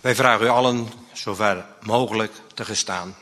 Wij vragen u allen zover mogelijk te gaan staan.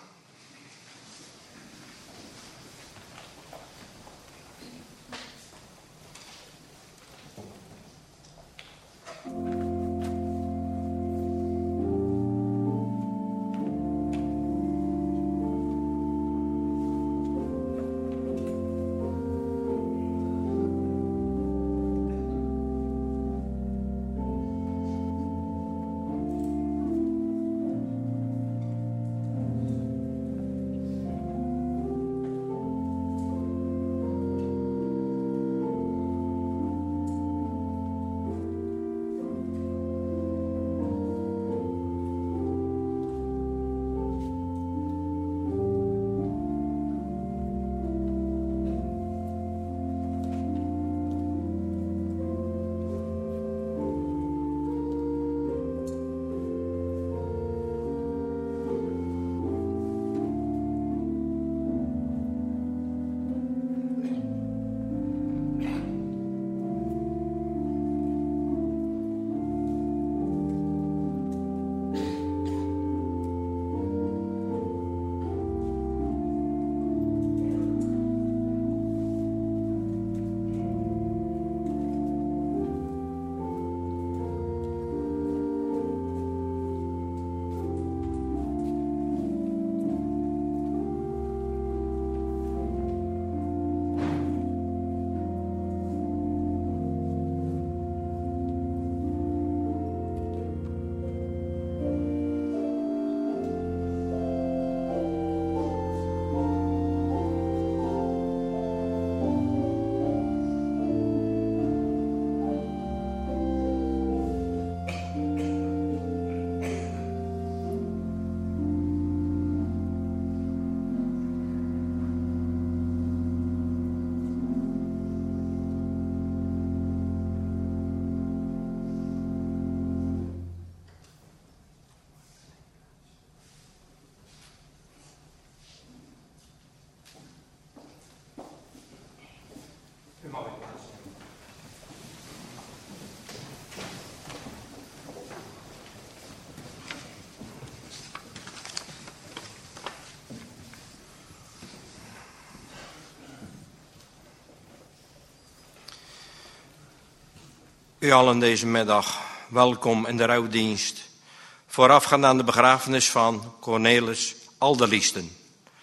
U allen deze middag welkom in de rouwdienst, voorafgaand aan de begrafenis van Cornelis Alderliesten.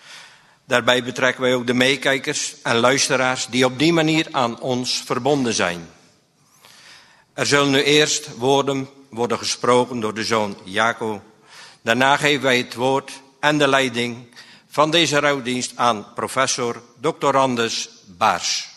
Daarbij betrekken wij ook de meekijkers en luisteraars die op die manier aan ons verbonden zijn. Er zullen nu eerst woorden worden gesproken door de zoon Jaco. Daarna geven wij het woord en de leiding van deze rouwdienst aan professor doctorandus Baars.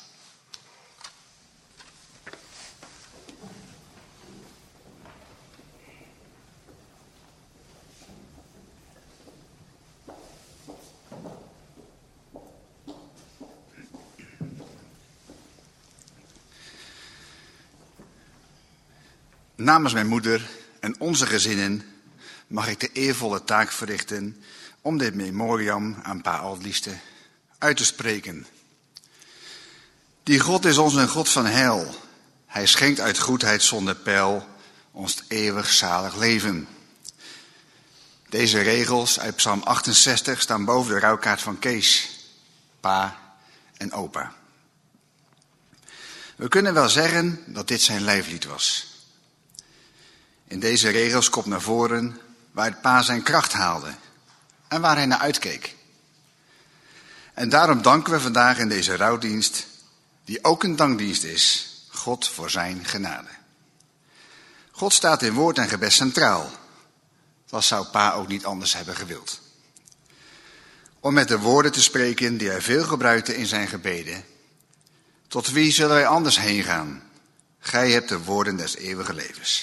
Namens mijn moeder en onze gezinnen mag ik de eervolle taak verrichten om dit memoriam aan pa Alderliesten uit te spreken. Die God is ons een God van heil. Hij schenkt uit goedheid zonder peil ons het eeuwig zalig leven. Deze regels uit Psalm 68 staan boven de rouwkaart van Kees, pa en opa. We kunnen wel zeggen dat dit zijn lijflied was. In deze regels komt naar voren waar pa zijn kracht haalde en waar hij naar uitkeek. En daarom danken we vandaag in deze rouwdienst, die ook een dankdienst is, God voor zijn genade. God staat in woord en gebed centraal. Dat zou pa ook niet anders hebben gewild. Om met de woorden te spreken die hij veel gebruikte in zijn gebeden. Tot wie zullen wij anders heen gaan? Gij hebt de woorden des eeuwige levens.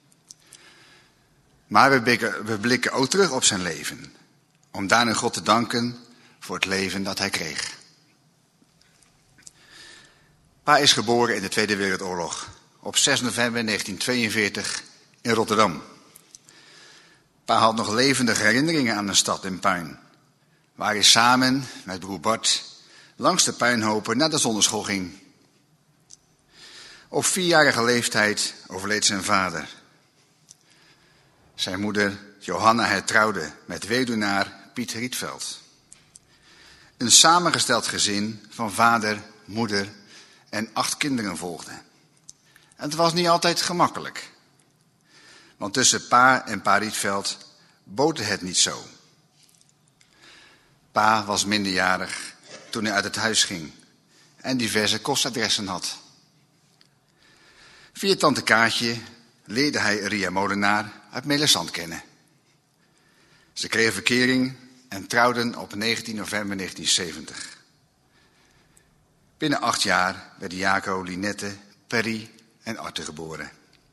Maar we blikken ook terug op zijn leven, om daarin God te danken voor het leven dat hij kreeg. Pa is geboren in de Tweede Wereldoorlog, op 6 november 1942 in Rotterdam. Pa had nog levendige herinneringen aan een stad in puin, waar hij samen met broer Bart langs de puinhopen naar de zonneschool ging. Op 4-jarige leeftijd overleed zijn vader. zijn moeder Johanna hertrouwde met weduwnaar Piet Rietveld. Een samengesteld gezin van vader, moeder en 8 kinderen volgde. En het was niet altijd gemakkelijk. Want tussen pa en pa Rietveld boterde het niet zo. Pa was minderjarig toen hij uit het huis ging en diverse kostadressen had. Via tante Kaatje leerde hij Ria Molenaar uit Melisand kennen. Ze kregen verkering en trouwden op 19 november 1970. Binnen 8 jaar werden Jaco, Linette, Perry en Arthur geboren.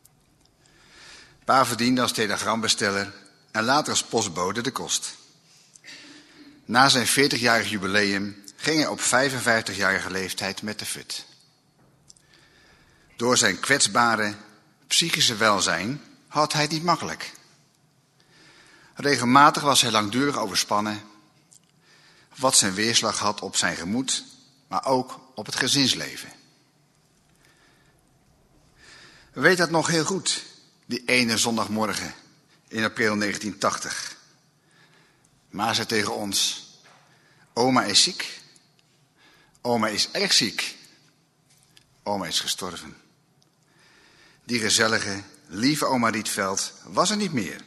Pa verdiende als telegrambesteller en later als postbode de kost. Na zijn 40-jarig jubileum ging hij op 55-jarige leeftijd met de fut. Door zijn kwetsbare psychische welzijn had hij het niet makkelijk. Regelmatig was hij langdurig overspannen, wat zijn weerslag had op zijn gemoed, maar ook op het gezinsleven. We weten dat nog heel goed, die ene zondagmorgen in april 1980. Ma zei tegen ons: oma is ziek, oma is erg ziek, oma is gestorven. Die gezellige, lieve oma Rietveld was er niet meer.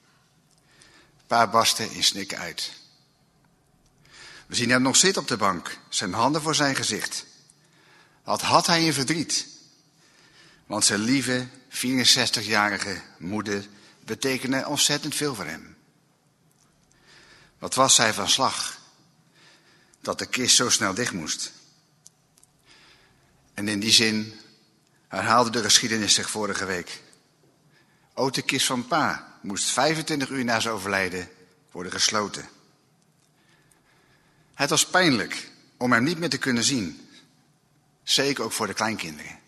Pa barstte in snikken uit. We zien hem nog zitten op de bank, zijn handen voor zijn gezicht. Wat had hij in verdriet? Want zijn lieve, 64-jarige moeder betekende ontzettend veel voor hem. Wat was hij van slag, dat de kist zo snel dicht moest. En in die zin herhaalde de geschiedenis zich vorige week. Ook de kist van pa moest 25 uur na zijn overlijden worden gesloten. Het was pijnlijk om hem niet meer te kunnen zien. Zeker ook voor de kleinkinderen.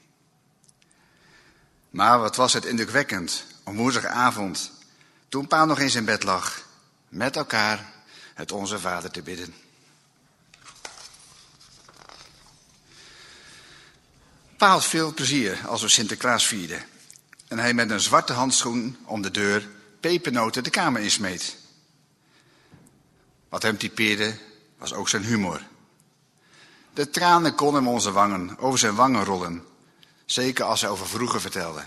Maar wat was het indrukwekkend om woensdagavond, toen pa nog in zijn bed lag, met elkaar het Onze Vader te bidden. Pa had veel plezier als we Sinterklaas vierden en hij met een zwarte handschoen om de deur pepernoten de kamer insmeet. Wat hem typeerde was ook zijn humor. De tranen konden hem over zijn wangen rollen, zeker als hij over vroeger vertelde.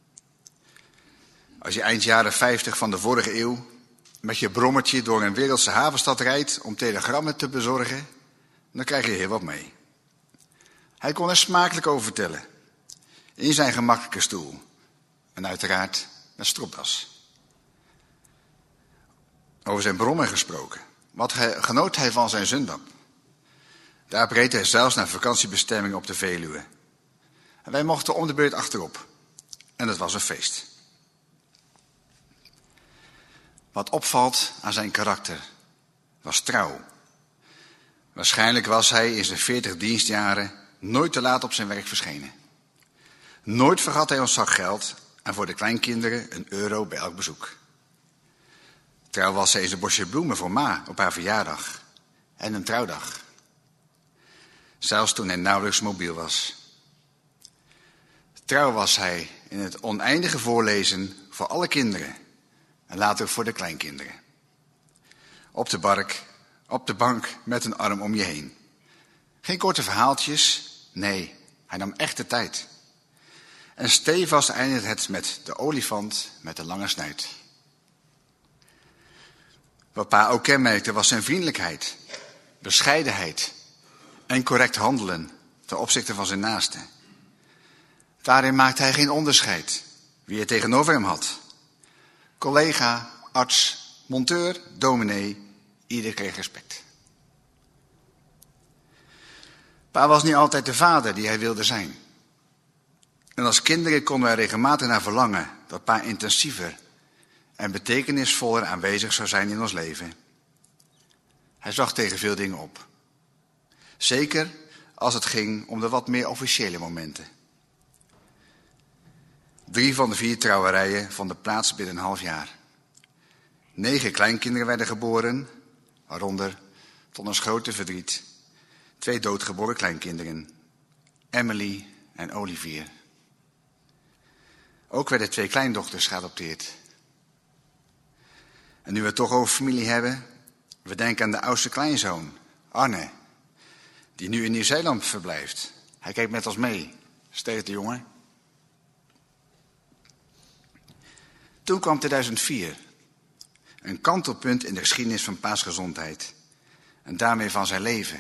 Als je eind jaren 50 van de vorige eeuw met je brommertje door een wereldse havenstad rijdt om telegrammen te bezorgen, dan krijg je heel wat mee. Hij kon er smakelijk over vertellen, in zijn gemakkelijke stoel en uiteraard met stropdas. Over zijn brommer gesproken, wat genoot hij van zijn zundap. Daar reed hij zelfs naar vakantiebestemmingen op de Veluwe. En wij mochten om de beurt achterop. En het was een feest. Wat opvalt aan zijn karakter was trouw. Waarschijnlijk was hij in zijn 40 dienstjaren nooit te laat op zijn werk verschenen. Nooit vergat hij ons zak geld en voor de kleinkinderen €1 bij elk bezoek. Trouw was hij in zijn bosje bloemen voor ma op haar verjaardag en een trouwdag. Zelfs toen hij nauwelijks mobiel was. Trouw was hij in het oneindige voorlezen voor alle kinderen en later voor de kleinkinderen. Op de bank met een arm om je heen. Geen korte verhaaltjes, nee, hij nam echt de tijd. En stevast eindigde het met de olifant met de lange snuit. Wat pa ook kenmerkte was zijn vriendelijkheid, bescheidenheid en correct handelen ten opzichte van zijn naasten. Daarin maakte hij geen onderscheid wie hij tegenover hem had. Collega, arts, monteur, dominee, ieder kreeg respect. Pa was niet altijd de vader die hij wilde zijn. En als kinderen konden wij regelmatig naar verlangen dat pa intensiever en betekenisvoller aanwezig zou zijn in ons leven. Hij zag tegen veel dingen op. Zeker als het ging om de wat meer officiële momenten. 3 van de 4 trouwerijen vonden plaats binnen een half jaar. 9 kleinkinderen werden geboren, waaronder, tot ons grote verdriet, 2 doodgeboren kleinkinderen, Emily en Olivier. Ook werden 2 kleindochters geadopteerd. En nu we het toch over familie hebben, we denken aan de oudste kleinzoon, Arne, die nu in Nieuw-Zeeland verblijft. Hij kijkt met ons mee, steeds de jongen. Toen kwam 2004, een kantelpunt in de geschiedenis van Pa's gezondheid en daarmee van zijn leven.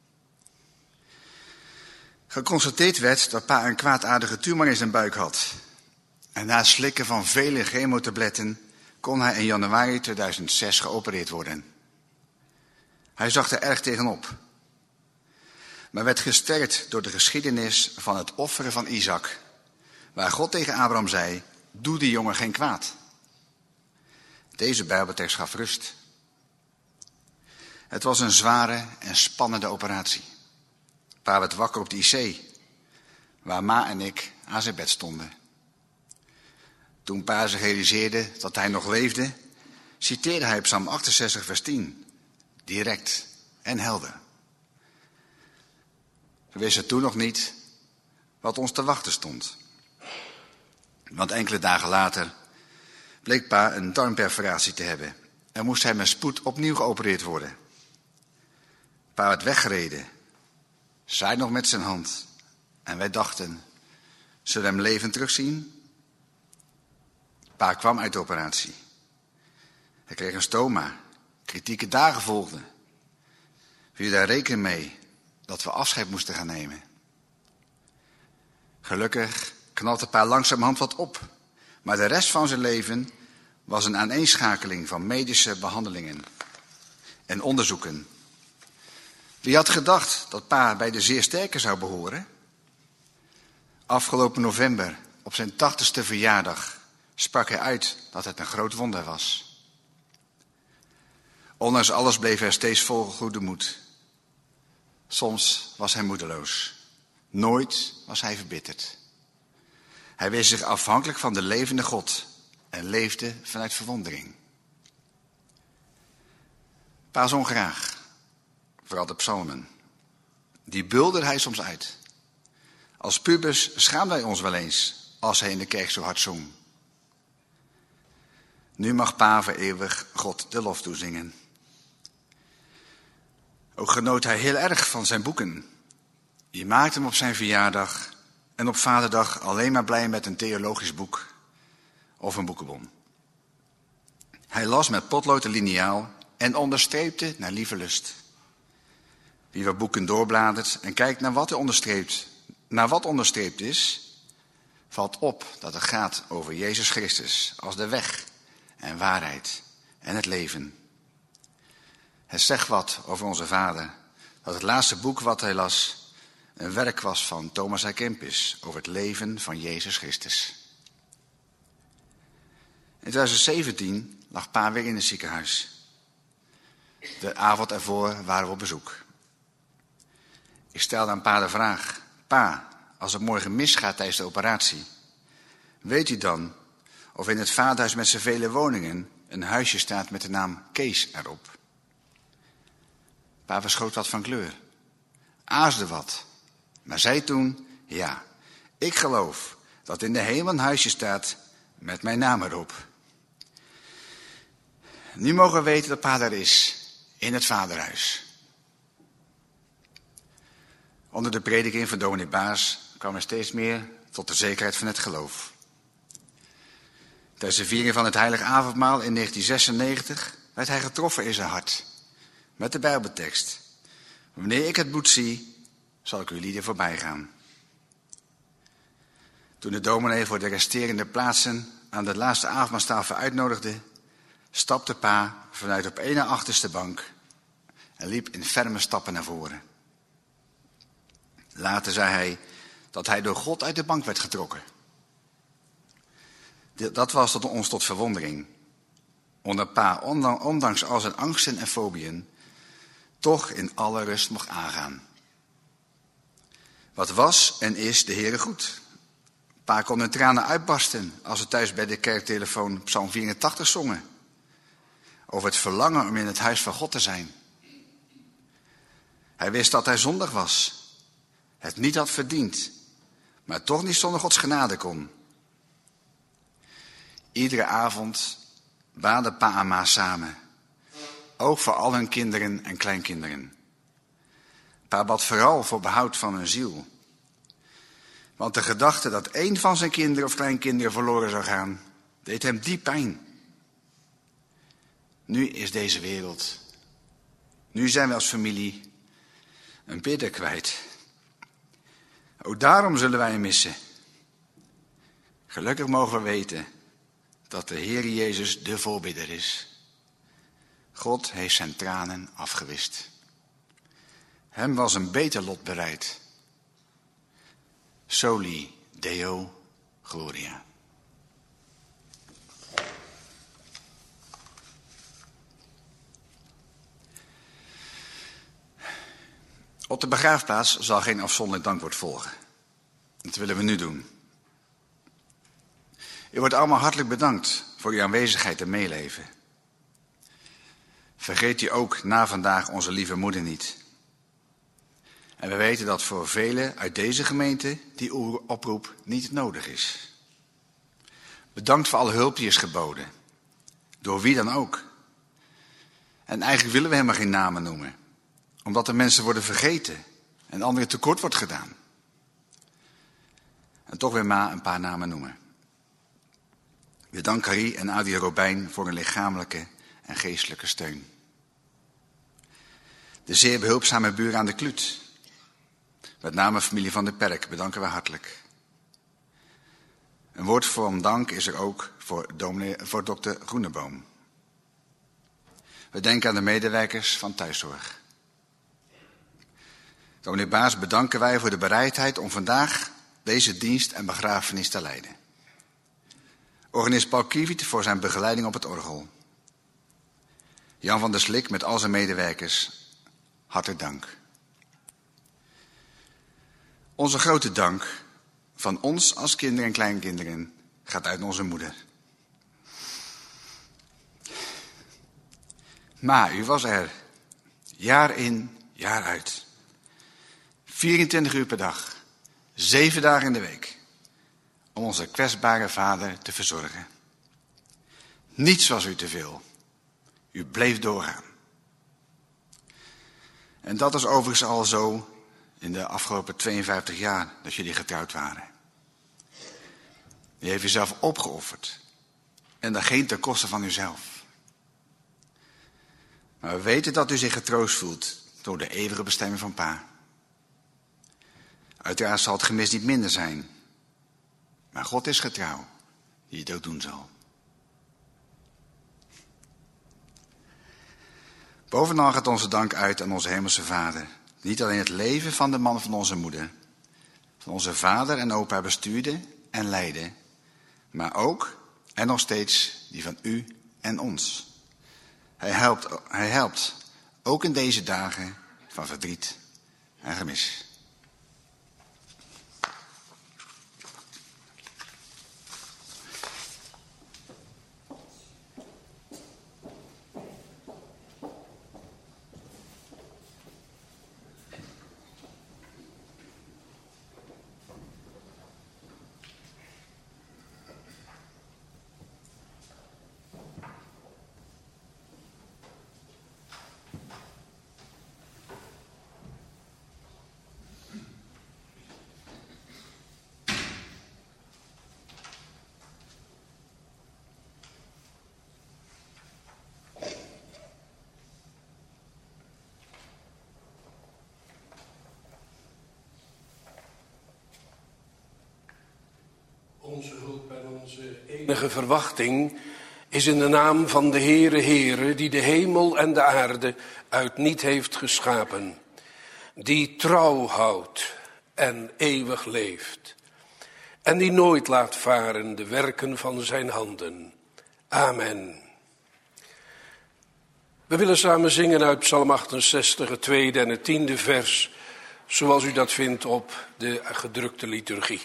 Geconstateerd werd dat Pa een kwaadaardige tumor in zijn buik had. En na het slikken van vele chemotabletten kon hij in januari 2006 geopereerd worden. Hij zag er erg tegenop, maar werd gesterkt door de geschiedenis van het offeren van Isaac, waar God tegen Abraham zei, doe die jongen geen kwaad. Deze Bijbeltekst gaf rust. Het was een zware en spannende operatie. Pa werd wakker op de IC, waar Ma en ik aan zijn bed stonden. Toen Pa zich realiseerde dat hij nog leefde, citeerde hij Psalm 68 vers 10, direct en helder. We wisten toen nog niet wat ons te wachten stond. Want enkele dagen later bleek Pa een darmperforatie te hebben en moest hij met spoed opnieuw geopereerd worden. Pa werd weggereden, zei nog met zijn hand en wij dachten, zullen we hem levend terugzien? Pa kwam uit de operatie. Hij kreeg een stoma, kritieke dagen volgden. We hielden daar rekening mee dat we afscheid moesten gaan nemen. Gelukkig knalde Pa langzamerhand wat op, maar de rest van zijn leven was een aaneenschakeling van medische behandelingen en onderzoeken. Wie had gedacht dat Pa bij de zeer sterke zou behoren? Afgelopen november, op zijn 80ste verjaardag, sprak hij uit dat het een groot wonder was. Ondanks alles bleef hij steeds vol goede moed. Soms was hij moedeloos. Nooit was hij verbitterd. Hij wist zich afhankelijk van de levende God en leefde vanuit verwondering. Pa zong graag, vooral de psalmen. Die bulderde hij soms uit. Als pubers schaamden wij ons wel eens als hij in de kerk zo hard zong. Nu mag Pa voor eeuwig God de lof toezingen. Ook genoot hij heel erg van zijn boeken. Je maakte hem op zijn verjaardag en op Vaderdag alleen maar blij met een theologisch boek of een boekenbon. Hij las met potlood en liniaal en onderstreepte naar lieve lust. Wie wat boeken doorbladert en kijkt naar wat onderstreept is, valt op dat het gaat over Jezus Christus als de weg en waarheid en het leven. Het zegt wat over onze Vader, dat het laatste boek wat hij las een werk was van Thomas à Kempis over het leven van Jezus Christus. In 2017 lag Pa weer in het ziekenhuis. De avond ervoor waren we op bezoek. Ik stelde aan Pa de vraag, Pa, als het morgen misgaat tijdens de operatie, weet u dan of in het vaderhuis met zijn vele woningen een huisje staat met de naam Kees erop? Pa verschoot wat van kleur, aarzelde wat, maar zei toen, ja, ik geloof dat in de hemel een huisje staat met mijn naam erop. Nu mogen we weten dat Pa daar is, in het vaderhuis. Onder de prediking van dominee Baas kwam er steeds meer tot de zekerheid van het geloof. Tijdens de viering van het heilige avondmaal in 1996 werd hij getroffen in zijn hart. Met de Bijbeltekst. Wanneer ik het bloed zie, zal ik uw lieden voorbij gaan. Toen de dominee voor de resterende plaatsen aan de laatste avondmaalstafel uitnodigde, stapte Pa vanuit op ene achterste bank en liep in ferme stappen naar voren. Later zei hij dat hij door God uit de bank werd getrokken. Dat was ons tot verwondering. Omdat Pa, ondanks al zijn angsten en fobieën, toch in alle rust mocht aangaan. Wat was en is de Heere goed. Pa kon in tranen uitbarsten als we thuis bij de kerktelefoon Psalm 84 zongen. Over het verlangen om in het huis van God te zijn. Hij wist dat hij zondig was. Het niet had verdiend, maar toch niet zonder Gods genade kon. Iedere avond baden pa en ma samen, ook voor al hun kinderen en kleinkinderen. Pa bad vooral voor behoud van hun ziel. Want de gedachte dat één van zijn kinderen of kleinkinderen verloren zou gaan, deed hem diep pijn. Nu is deze wereld, nu zijn we als familie een bidder kwijt. Ook daarom zullen wij hem missen. Gelukkig mogen we weten dat de Heer Jezus de voorbidder is. God heeft zijn tranen afgewist. Hem was een beter lot bereid. Soli Deo Gloria. Op de begraafplaats zal geen afzonderlijk dankwoord volgen. Dat willen we nu doen. U wordt allemaal hartelijk bedankt voor uw aanwezigheid en meeleven. Vergeet u ook na vandaag onze lieve moeder niet. En we weten dat voor velen uit deze gemeente die oproep niet nodig is. Bedankt voor alle hulp die is geboden. Door wie dan ook. En eigenlijk willen we helemaal geen namen noemen. Omdat er mensen worden vergeten en anderen tekort wordt gedaan. En toch weer maar een paar namen noemen. We danken Carrie en Adi Robijn voor hun lichamelijke en geestelijke steun. De zeer behulpzame buren aan de Kluut. Met name familie van de Perk bedanken we hartelijk. Een woord van dank is er ook voor dokter Groeneboom. We denken aan de medewerkers van thuiszorg. Dominee Baas bedanken wij voor de bereidheid om vandaag deze dienst en begrafenis te leiden. Organist Paul Kiewiet voor zijn begeleiding op het orgel. Jan van der Slik met al zijn medewerkers, hartelijk dank. Onze grote dank van ons als kinderen en kleinkinderen gaat uit naar onze moeder. Maar u was er, jaar in, jaar uit. 24 uur per dag, 7 dagen in de week, om onze kwetsbare vader te verzorgen. Niets was u te veel. U bleef doorgaan. En dat is overigens al zo in de afgelopen 52 jaar dat jullie getrouwd waren. U heeft uzelf opgeofferd. En dat geen ten koste van uzelf. Maar we weten dat u zich getroost voelt door de eeuwige bestemming van pa. Uiteraard zal het gemis niet minder zijn. Maar God is getrouw, die het ook doen zal. Bovenal gaat onze dank uit aan onze hemelse vader. Niet alleen het leven van de man van onze moeder. Van onze vader en opa bestuurde en leidde. Maar ook en nog steeds die van u en ons. Hij helpt ook in deze dagen van verdriet en gemis. Onze hulp en onze enige verwachting is in de naam van de Heere, die de hemel en de aarde uit niet heeft geschapen. Die trouw houdt en eeuwig leeft. En die nooit laat varen de werken van zijn handen. Amen. We willen samen zingen uit Psalm 68, het 2e en het 10e vers, zoals u dat vindt op de gedrukte liturgie.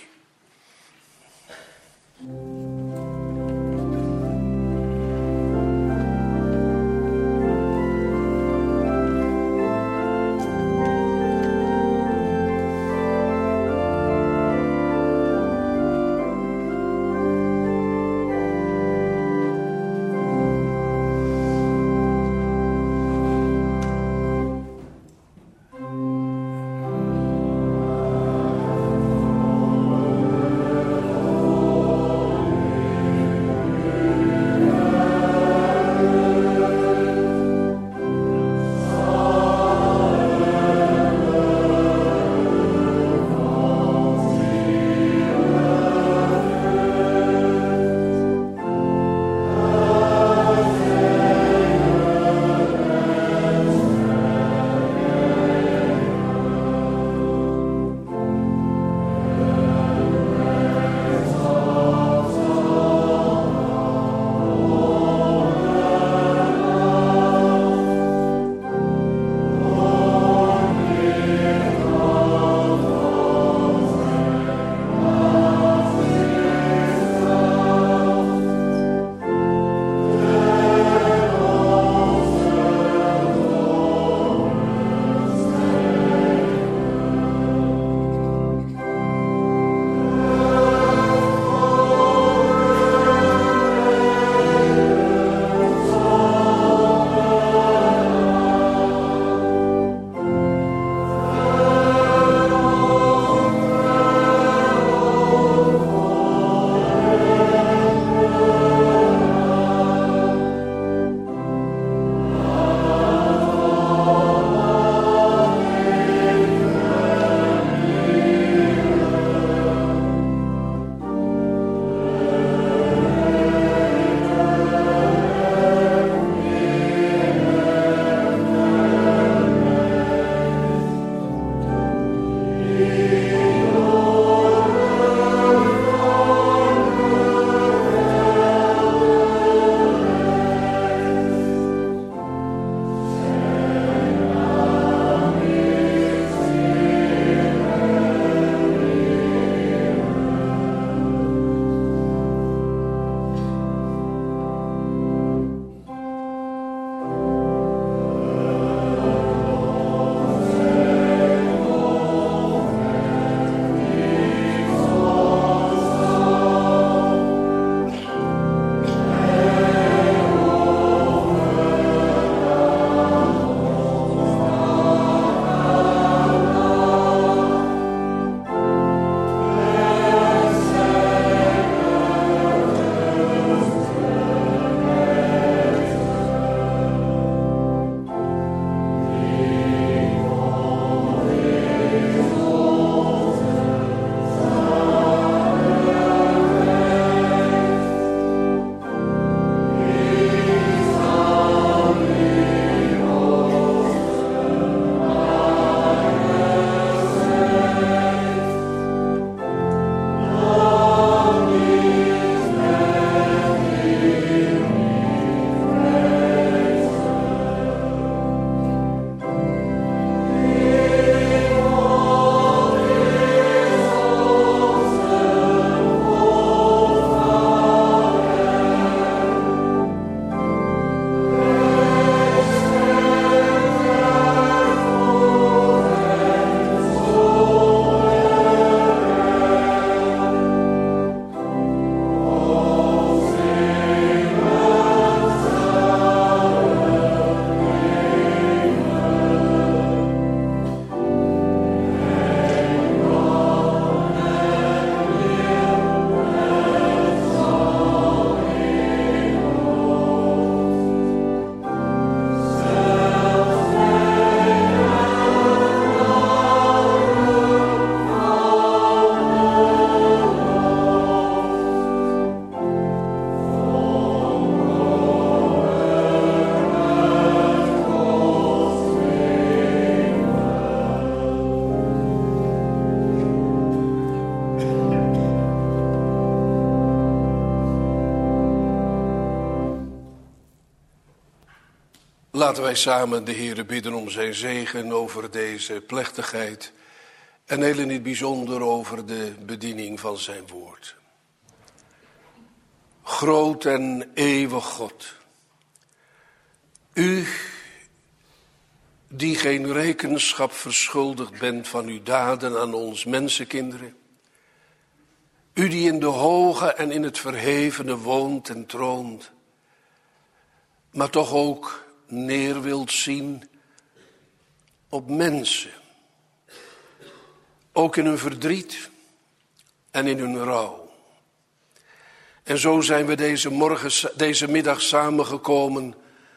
Laten wij samen de Heere bidden om zijn zegen over deze plechtigheid en heel in het bijzonder over de bediening van zijn woord. Groot en eeuwig God, u die geen rekenschap verschuldigd bent van uw daden aan ons mensenkinderen, u die in de hoge en in het verhevene woont en troont, maar toch ook neer wilt zien op mensen, ook in hun verdriet en in hun rouw. En zo zijn we deze middag samengekomen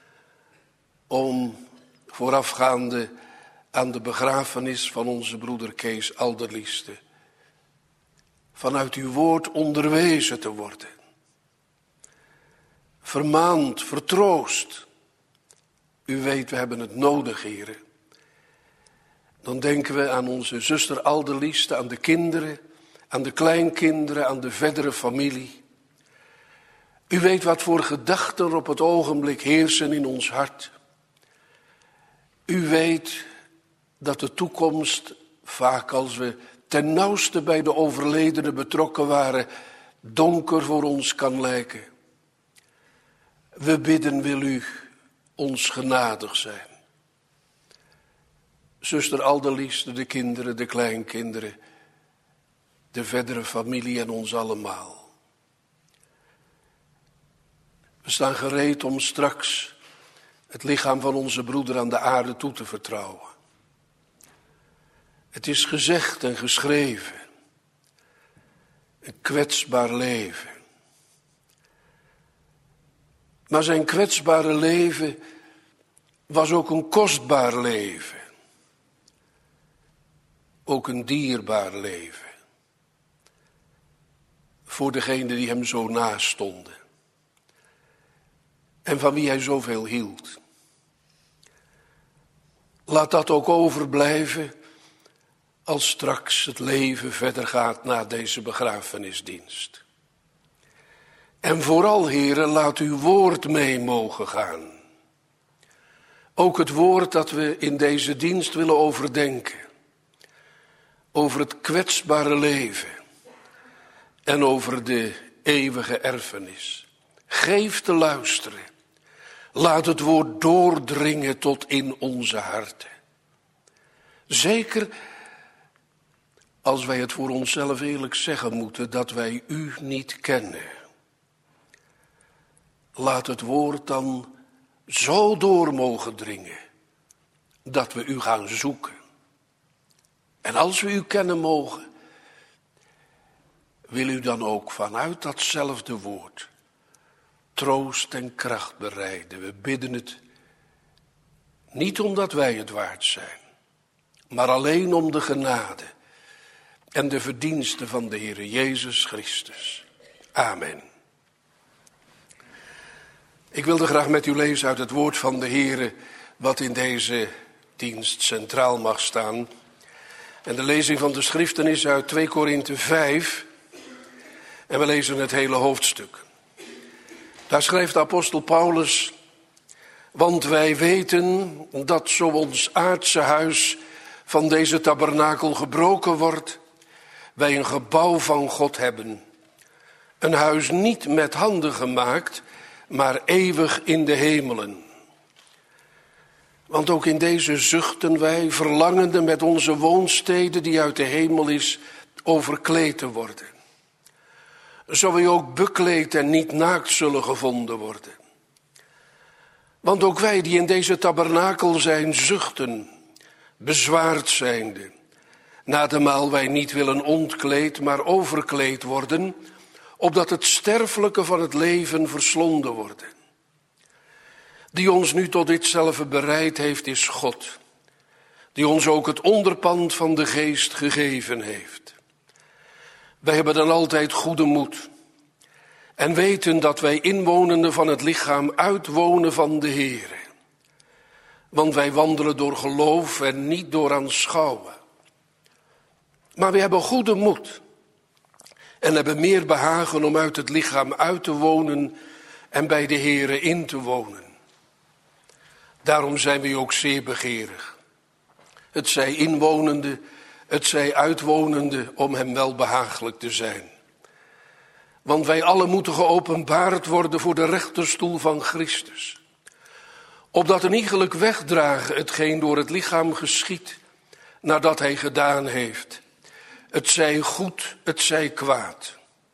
om voorafgaande aan de begrafenis van onze broeder Kees Alderlieste vanuit uw woord onderwezen te worden. Vermaand, vertroost. U weet, we hebben het nodig, heren. Dan denken we aan onze zuster Alderlieste, aan de kinderen, aan de kleinkinderen, aan de verdere familie. U weet wat voor gedachten er op het ogenblik heersen in ons hart. U weet dat de toekomst, vaak als we ten nauwste bij de overledene betrokken waren, donker voor ons kan lijken. We bidden, wil u ons genadig zijn. Zuster Alderlieste, de kinderen, de kleinkinderen, de verdere familie en ons allemaal. We staan gereed om straks het lichaam van onze broeder aan de aarde toe te vertrouwen. Het is gezegd en geschreven. Een kwetsbaar leven. Maar zijn kwetsbare leven was ook een kostbaar leven. Ook een dierbaar leven. Voor degenen die hem zo naast stonden. En van wie hij zoveel hield. Laat dat ook overblijven als straks het leven verder gaat na deze begrafenisdienst. En vooral, heren, laat uw woord mee mogen gaan. Ook het woord dat we in deze dienst willen overdenken. Over het kwetsbare leven. En over de eeuwige erfenis. Geef te luisteren. Laat het woord doordringen tot in onze harten. Zeker als wij het voor onszelf eerlijk zeggen moeten dat wij u niet kennen. Laat het woord dan zo door mogen dringen dat we u gaan zoeken. En als we u kennen mogen, wil u dan ook vanuit datzelfde woord troost en kracht bereiden. We bidden het niet omdat wij het waard zijn, maar alleen om de genade en de verdiensten van de Heere Jezus Christus. Amen. Ik wilde graag met u lezen uit het woord van de Heere, wat in deze dienst centraal mag staan. En de lezing van de schriften is uit 2 Korinthe 5. En we lezen het hele hoofdstuk. Daar schrijft de apostel Paulus: want wij weten dat zo ons aardse huis van deze tabernakel gebroken wordt, wij een gebouw van God hebben. Een huis niet met handen gemaakt, maar eeuwig in de hemelen. Want ook in deze zuchten wij, verlangende met onze woonstede die uit de hemel is, overkleed te worden. Zo wij ook bekleed en niet naakt zullen gevonden worden. Want ook wij die in deze tabernakel zijn, zuchten, bezwaard zijnde, nademaal wij niet willen ontkleed, maar overkleed worden, opdat het sterfelijke van het leven verslonden worden. Die ons nu tot ditzelfde bereid heeft, is God, die ons ook het onderpand van de geest gegeven heeft. Wij hebben dan altijd goede moed en weten dat wij inwonenden van het lichaam uitwonen van de Heere. Want wij wandelen door geloof en niet door aanschouwen. Maar we hebben goede moed en hebben meer behagen om uit het lichaam uit te wonen en bij de Heere in te wonen. Daarom zijn we ook zeer begeerig. Het zij inwonende, het zij uitwonende, om hem wel behagelijk te zijn. Want wij allen moeten geopenbaard worden voor de rechterstoel van Christus. Opdat een iegelijk wegdragen hetgeen door het lichaam geschiedt, nadat hij gedaan heeft. Het zij goed, het zij kwaad.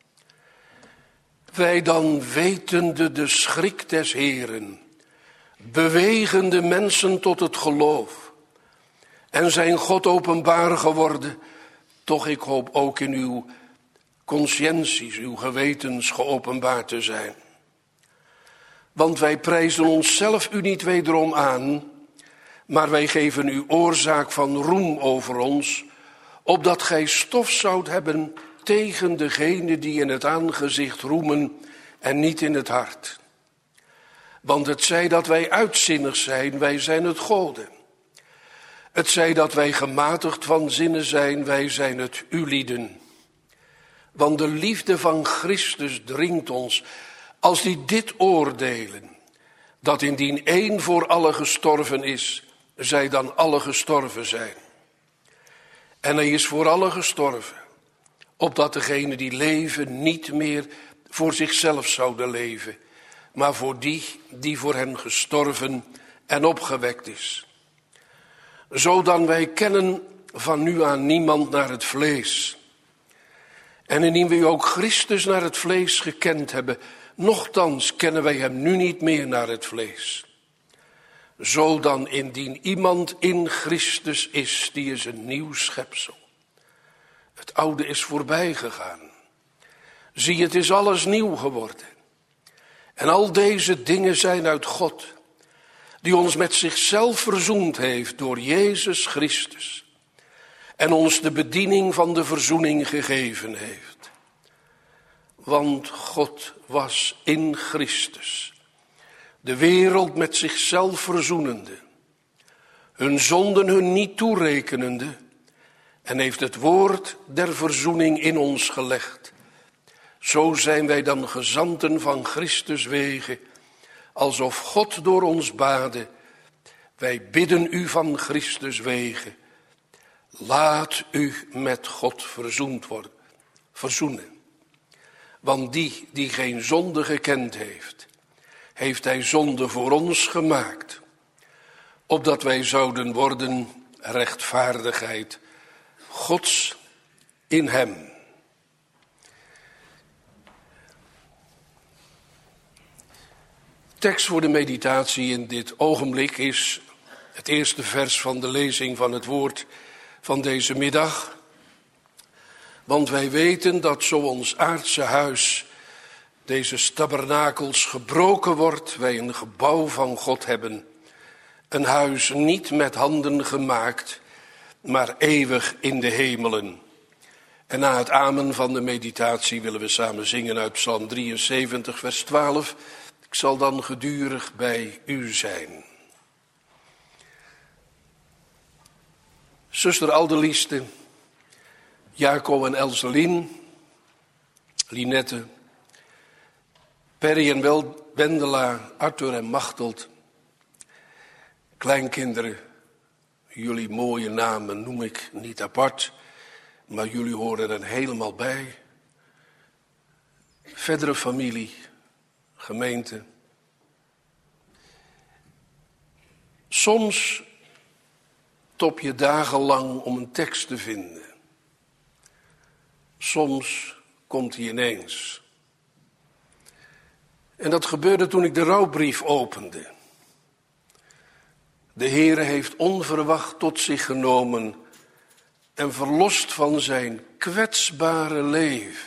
Wij dan wetende de schrik des Heeren, bewegen de mensen tot het geloof en zijn God openbaar geworden, toch ik hoop ook in uw conscienties, uw gewetens geopenbaard te zijn. Want wij prijzen onszelf u niet wederom aan, maar wij geven u oorzaak van roem over ons, opdat gij stof zoudt hebben tegen degene die in het aangezicht roemen en niet in het hart. Want het zij dat wij uitzinnig zijn, wij zijn het Gode. Het zij dat wij gematigd van zinnen zijn, wij zijn het ulieden. Want de liefde van Christus dringt ons, als die dit oordelen, dat indien één voor alle gestorven is, zij dan alle gestorven zijn. En hij is voor alle gestorven, opdat degenen die leven niet meer voor zichzelf zouden leven, maar voor die voor hen gestorven en opgewekt is. Zodan wij kennen van nu aan niemand naar het vlees. En indien we ook Christus naar het vlees gekend hebben, nochtans kennen wij hem nu niet meer naar het vlees. Zodan indien iemand in Christus is, die is een nieuw schepsel. Het oude is voorbij gegaan. Zie, het is alles nieuw geworden. En al deze dingen zijn uit God, die ons met zichzelf verzoend heeft door Jezus Christus en ons de bediening van de verzoening gegeven heeft. Want God was in Christus, de wereld met zichzelf verzoenende, hun zonden hun niet toerekenende, en heeft het woord der verzoening in ons gelegd. Zo zijn wij dan gezanten van Christus wege, alsof God door ons bade. Wij bidden u van Christus wege, laat u met God verzoenen. Want die geen zonde gekend heeft, heeft hij zonde voor ons gemaakt, opdat wij zouden worden rechtvaardigheid Gods in hem. Tekst voor de meditatie in dit ogenblik is het eerste vers van de lezing van het woord van deze middag. Want wij weten dat zo ons aardse huis, deze tabernakels, gebroken wordt, wij een gebouw van God hebben. Een huis niet met handen gemaakt, maar eeuwig in de hemelen. En na het amen van de meditatie willen we samen zingen uit Psalm 73, vers 12. Ik zal dan gedurig bij u zijn. Zuster Alderlieste, Jaco en Elselien, Linette, Perry en Wendela, Arthur en Machteld, kleinkinderen, jullie mooie namen noem ik niet apart, maar jullie horen er helemaal bij. Verdere familie, gemeente. Soms top je dagenlang om een tekst te vinden. Soms komt hij ineens. En dat gebeurde toen ik de rouwbrief opende. De Heere heeft onverwacht tot zich genomen en verlost van zijn kwetsbare leven.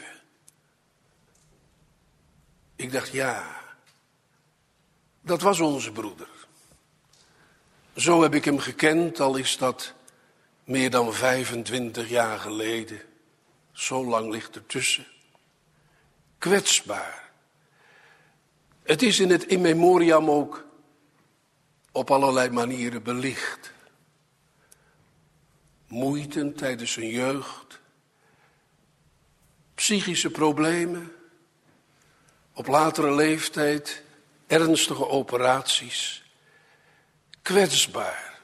Ik dacht, ja, dat was onze broeder. Zo heb ik hem gekend, al is dat meer dan 25 jaar geleden. Zo lang ligt ertussen. Kwetsbaar. Het is in het in memoriam ook op allerlei manieren belicht. Moeite tijdens zijn jeugd. Psychische problemen. Op latere leeftijd ernstige operaties. kwetsbaar.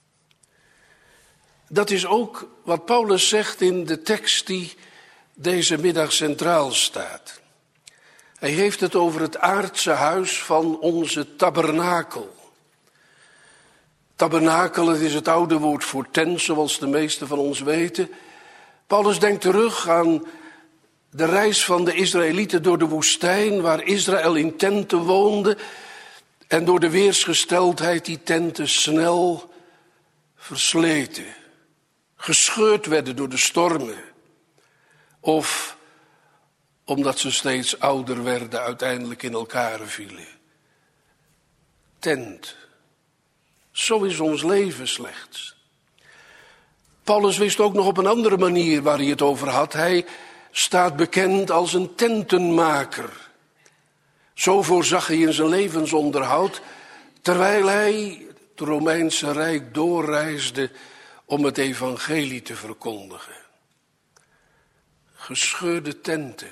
Dat is ook wat Paulus zegt in de tekst die deze middag centraal staat. Hij heeft het over het aardse huis van onze tabernakel. Tabernakel, dat is het oude woord voor tent, zoals de meesten van ons weten. Paulus denkt terug aan de reis van de Israëlieten door de woestijn, waar Israël in tenten woonde en door de weersgesteldheid die tenten snel versleten, gescheurd werden door de stormen. Of omdat ze steeds ouder werden, uiteindelijk in elkaar vielen. Tent. Zo is ons leven slechts. Paulus wist ook nog op een andere manier waar hij het over had. Hij staat bekend als een tentenmaker. Zo voorzag hij in zijn levensonderhoud, terwijl hij het Romeinse Rijk doorreisde om het evangelie te verkondigen. Gescheurde tenten.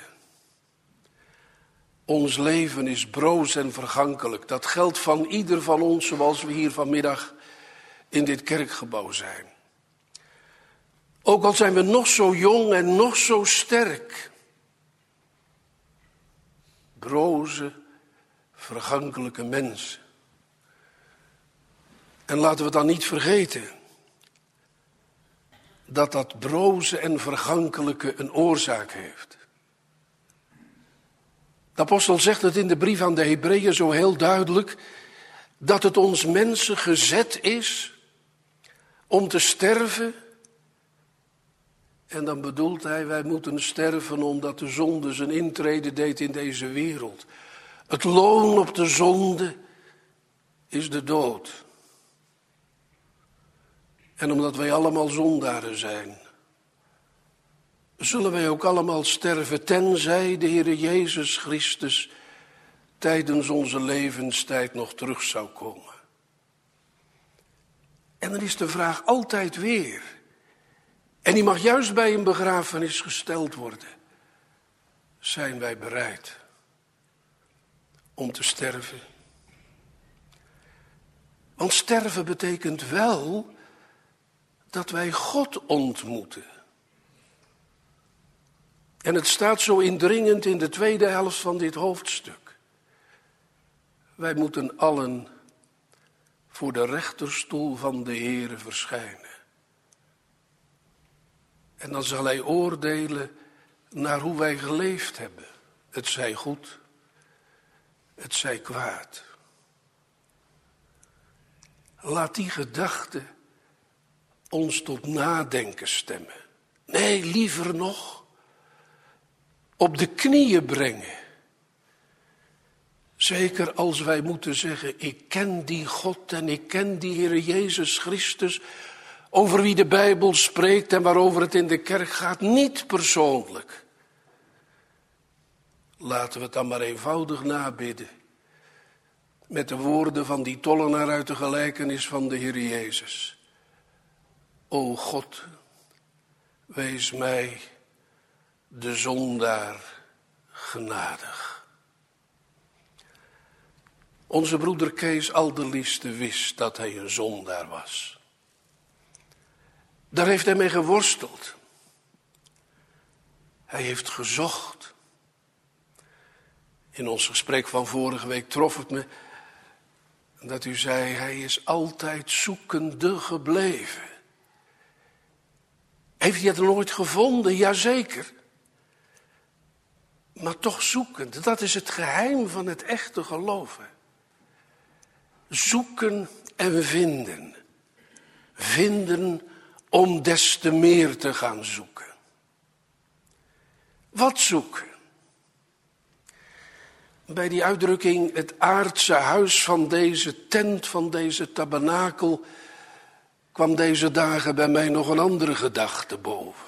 Ons leven is broos en vergankelijk. Dat geldt van ieder van ons, zoals we hier vanmiddag in dit kerkgebouw zijn. Ook al zijn we nog zo jong en nog zo sterk. Broze, vergankelijke mensen. En laten we dan niet vergeten dat dat broze en vergankelijke een oorzaak heeft. De apostel zegt het in de brief aan de Hebreeën zo heel duidelijk, dat het ons mensen gezet is om te sterven. En dan bedoelt hij, wij moeten sterven omdat de zonde zijn intrede deed in deze wereld. Het loon op de zonde is de dood. En omdat wij allemaal zondaren zijn, zullen wij ook allemaal sterven, tenzij de Heer Jezus Christus tijdens onze levenstijd nog terug zou komen. En dan is de vraag altijd weer, en die mag juist bij een begrafenis gesteld worden, zijn wij bereid om te sterven? Want sterven betekent wel dat wij God ontmoeten. En het staat zo indringend in de tweede helft van dit hoofdstuk. Wij moeten allen voor de rechterstoel van de Heere verschijnen. En dan zal hij oordelen naar hoe wij geleefd hebben. Het zij goed, het zij kwaad. Laat die gedachte ons tot nadenken stemmen. Nee, liever nog, op de knieën brengen. Zeker als wij moeten zeggen, ik ken die God en ik ken die Heer Jezus Christus, over wie de Bijbel spreekt en waarover het in de kerk gaat, niet persoonlijk. Laten we het dan maar eenvoudig nabidden. Met de woorden van die tollenaar uit de gelijkenis van de Heer Jezus. O God, wees mij, de zondaar, genadig. Onze broeder Kees Alderliefste wist dat hij een zondaar was. Daar heeft hij mee geworsteld. Hij heeft gezocht. In ons gesprek van vorige week trof het me dat u zei, hij is altijd zoekende gebleven. Heeft hij het nooit gevonden? Jazeker. Maar toch zoekend. Dat is het geheim van het echte geloven. Zoeken en vinden. Vinden om des te meer te gaan zoeken. Wat zoeken? Bij die uitdrukking het aardse huis van deze tent, van deze tabernakel, kwam deze dagen bij mij nog een andere gedachte boven.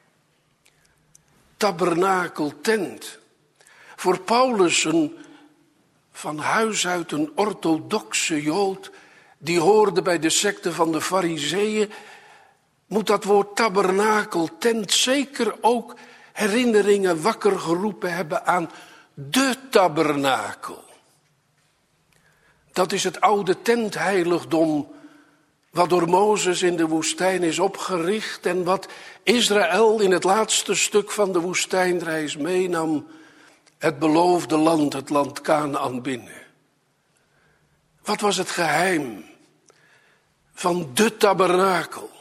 Tabernakel, tent. Voor Paulus, van huis uit een orthodoxe Jood, die hoorde bij de secte van de Farizeeën, moet dat woord tabernakel, tent, zeker ook herinneringen wakker geroepen hebben aan de tabernakel. Dat is het oude tentheiligdom wat door Mozes in de woestijn is opgericht en wat Israël in het laatste stuk van de woestijnreis meenam, het beloofde land, het land Kanaän binnen. Wat was het geheim van de tabernakel?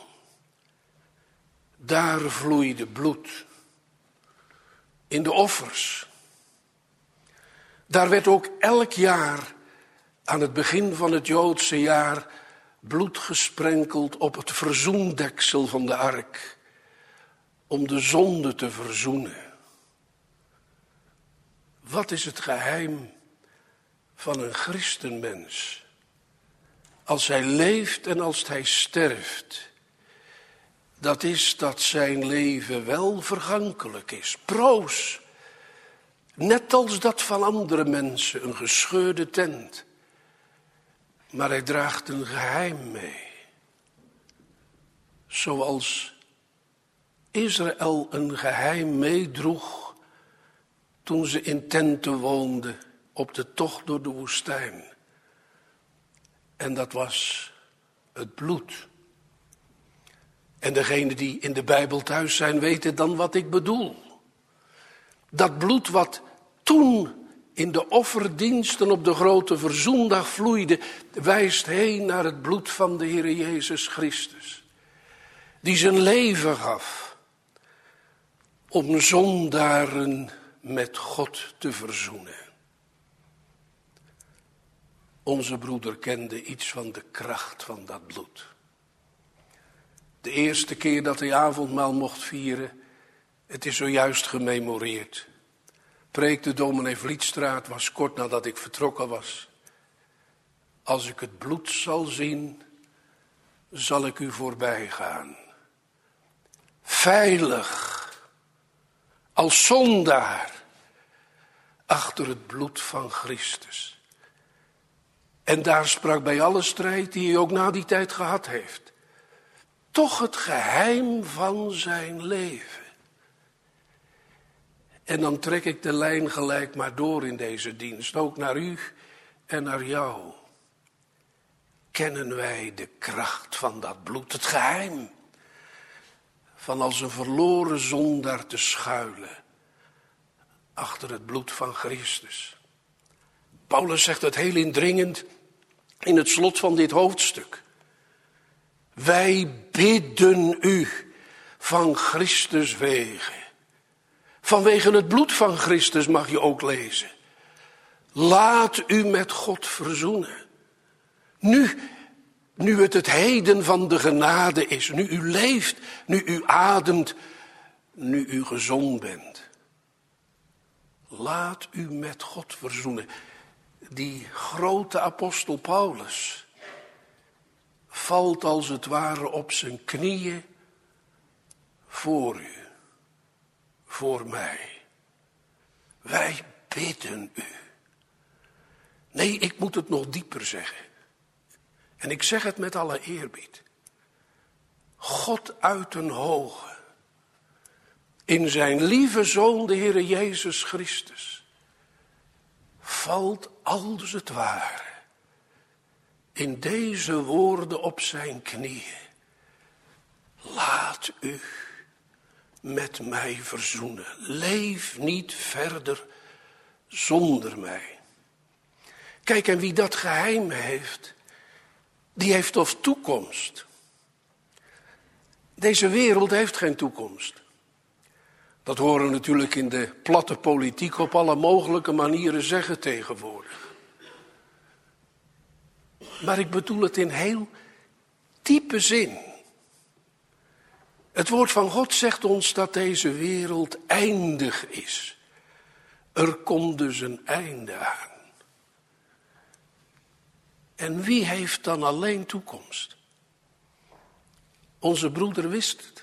Daar vloeide bloed. In de offers. Daar werd ook elk jaar aan het begin van het Joodse jaar bloed gesprenkeld op het verzoendeksel van de ark. Om de zonde te verzoenen. Wat is het geheim van een christenmens? Als hij leeft en als hij sterft. Dat is dat zijn leven wel vergankelijk is. Broos. Net als dat van andere mensen, een gescheurde tent. Maar hij draagt een geheim mee. Zoals Israël een geheim meedroeg toen ze in tenten woonden op de tocht door de woestijn. En dat was het bloed. En degenen die in de Bijbel thuis zijn weten dan wat ik bedoel. Dat bloed wat toen in de offerdiensten op de grote verzoendag vloeide, wijst heen naar het bloed van de Heer Jezus Christus. Die zijn leven gaf om zondaren met God te verzoenen. Onze broeder kende iets van de kracht van dat bloed. De eerste keer dat hij avondmaal mocht vieren, het is zojuist gememoreerd. Preekte dominee Vlietstra, het was kort nadat ik vertrokken was. Als ik het bloed zal zien, zal ik u voorbij gaan. Veilig, als zondaar, achter het bloed van Christus. En daar sprak bij alle strijd die hij ook na die tijd gehad heeft, toch het geheim van zijn leven. En dan trek ik de lijn gelijk maar door in deze dienst, ook naar u en naar jou. Kennen wij de kracht van dat bloed, het geheim van als een verloren zondaar te schuilen achter het bloed van Christus. Paulus zegt het heel indringend in het slot van dit hoofdstuk. Wij bidden u van Christus wegen. Vanwege het bloed van Christus mag je ook lezen. Laat u met God verzoenen. Nu het heden van de genade is. Nu u leeft, nu u ademt, nu u gezond bent. Laat u met God verzoenen. Die grote apostel Paulus valt als het ware op zijn knieën voor u, voor mij. Wij bidden u. Nee, ik moet het nog dieper zeggen. En ik zeg het met alle eerbied. God uit den hoge, in zijn lieve Zoon, de Heere Jezus Christus, valt als het ware in deze woorden op zijn knieën. Laat u met mij verzoenen. Leef niet verder zonder mij. Kijk, en wie dat geheim heeft, die heeft toch toekomst. Deze wereld heeft geen toekomst. Dat horen we natuurlijk in de platte politiek op alle mogelijke manieren zeggen tegenwoordig. Maar ik bedoel het in heel diepe zin. Het woord van God zegt ons dat deze wereld eindig is. Er komt dus een einde aan. En wie heeft dan alleen toekomst? Onze broeder wist het.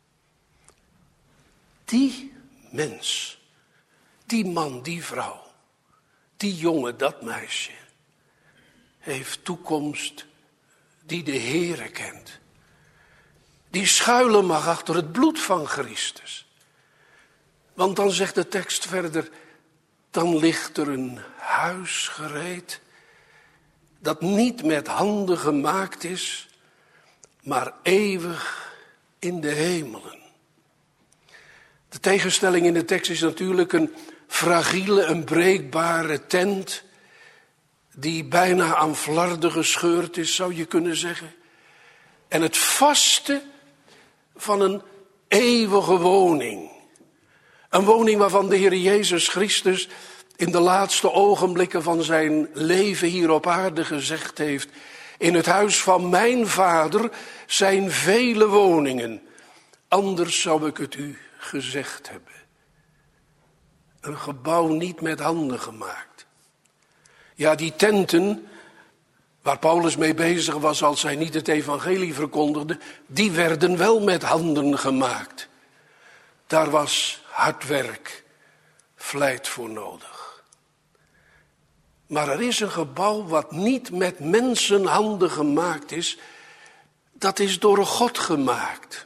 Die mens, die man, die vrouw, die jongen, dat meisje, heeft toekomst die de Heere kent. Die schuilen mag achter het bloed van Christus. Want dan zegt de tekst verder, dan ligt er een huis gereed dat niet met handen gemaakt is, maar eeuwig in de hemelen. De tegenstelling in de tekst is natuurlijk een fragiele, een breekbare tent, die bijna aan flarden gescheurd is, zou je kunnen zeggen. En het vaste van een eeuwige woning. Een woning waarvan de Heer Jezus Christus in de laatste ogenblikken van zijn leven hier op aarde gezegd heeft: in het huis van mijn Vader zijn vele woningen, anders zou ik het u gezegd hebben. Een gebouw niet met handen gemaakt. Ja, die tenten waar Paulus mee bezig was als hij niet het evangelie verkondigde, die werden wel met handen gemaakt. Daar was hard werk, vlijt voor nodig. Maar er is een gebouw wat niet met mensenhanden gemaakt is, dat is door God gemaakt.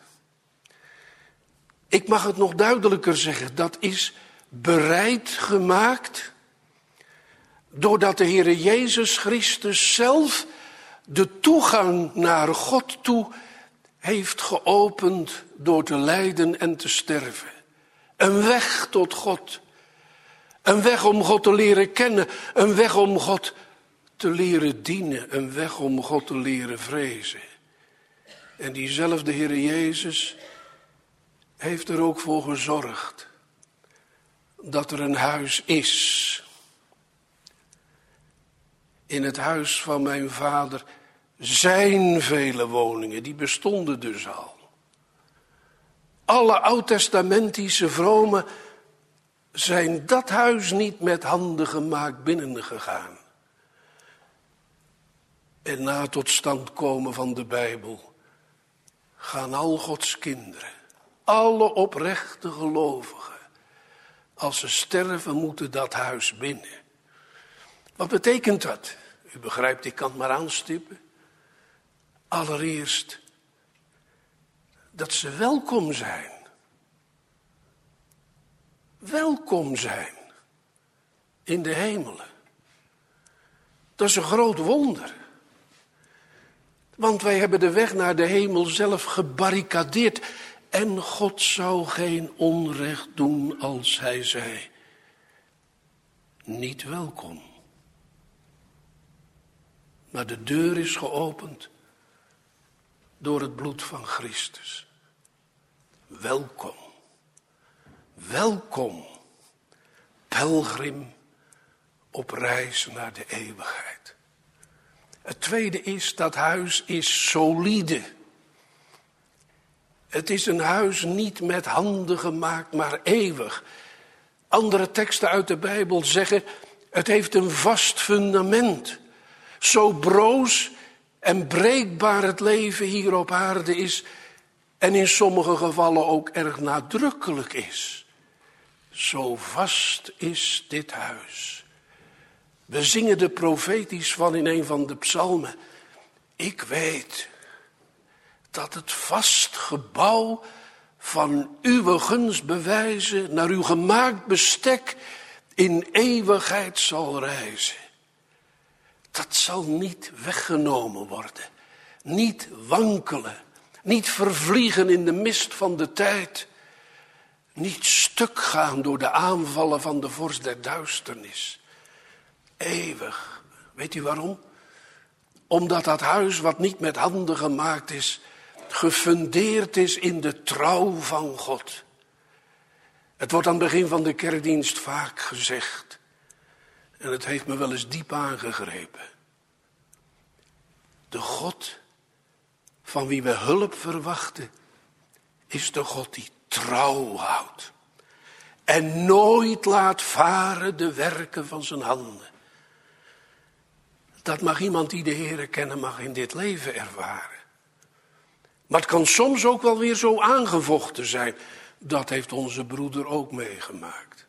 Ik mag het nog duidelijker zeggen, dat is bereid gemaakt, doordat de Heer Jezus Christus zelf de toegang naar God toe heeft geopend door te lijden en te sterven. Een weg tot God. Een weg om God te leren kennen. Een weg om God te leren dienen. Een weg om God te leren vrezen. En diezelfde Heer Jezus heeft er ook voor gezorgd dat er een huis is. In het huis van mijn Vader zijn vele woningen, die bestonden dus al. Alle oud-testamentische vromen zijn dat huis niet met handen gemaakt binnengegaan. En na het tot stand komen van de Bijbel gaan al Gods kinderen, alle oprechte gelovigen, als ze sterven moeten dat huis binnen. Wat betekent dat? U begrijpt, ik kan het maar aanstippen. Allereerst dat ze welkom zijn. Welkom zijn in de hemelen. Dat is een groot wonder. Want wij hebben de weg naar de hemel zelf gebarricadeerd. En God zou geen onrecht doen als hij zei: niet welkom. Maar de deur is geopend door het bloed van Christus. Welkom. Welkom, pelgrim op reis naar de eeuwigheid. Het tweede is, dat huis is solide. Het is een huis niet met handen gemaakt, maar eeuwig. Andere teksten uit de Bijbel zeggen, het heeft een vast fundament. Zo broos en breekbaar het leven hier op aarde is, en in sommige gevallen ook erg nadrukkelijk is. Zo vast is dit huis. We zingen er profetisch van in een van de psalmen. Ik weet dat het vast gebouw van uw gunstbewijzen naar uw gemaakt bestek in eeuwigheid zal reizen. Dat zal niet weggenomen worden, niet wankelen, niet vervliegen in de mist van de tijd, niet stuk gaan door de aanvallen van de vorst der duisternis. Eeuwig. Weet u waarom? Omdat dat huis wat niet met handen gemaakt is, gefundeerd is in de trouw van God. Het wordt aan het begin van de kerkdienst vaak gezegd. En het heeft me wel eens diep aangegrepen. De God van wie we hulp verwachten, is de God die trouw houdt. En nooit laat varen de werken van zijn handen. Dat mag iemand die de Heere kennen, mag in dit leven ervaren. Maar het kan soms ook wel weer zo aangevochten zijn. Dat heeft onze broeder ook meegemaakt.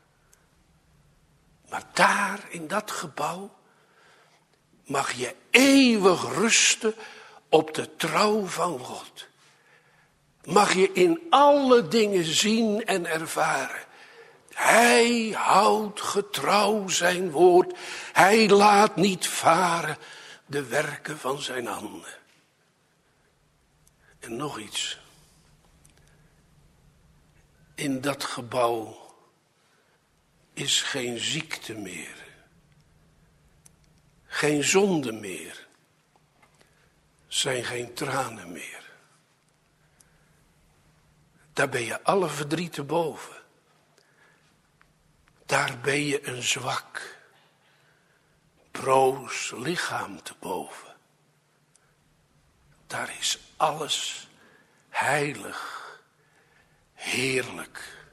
Maar daar in dat gebouw mag je eeuwig rusten op de trouw van God. Mag je in alle dingen zien en ervaren. Hij houdt getrouw zijn woord. Hij laat niet varen de werken van zijn handen. En nog iets. In dat gebouw is geen ziekte meer. Geen zonde meer. Zijn geen tranen meer. Daar ben je alle verdriet te boven. Daar ben je een zwak, broos lichaam te boven. Daar is alles heilig, heerlijk,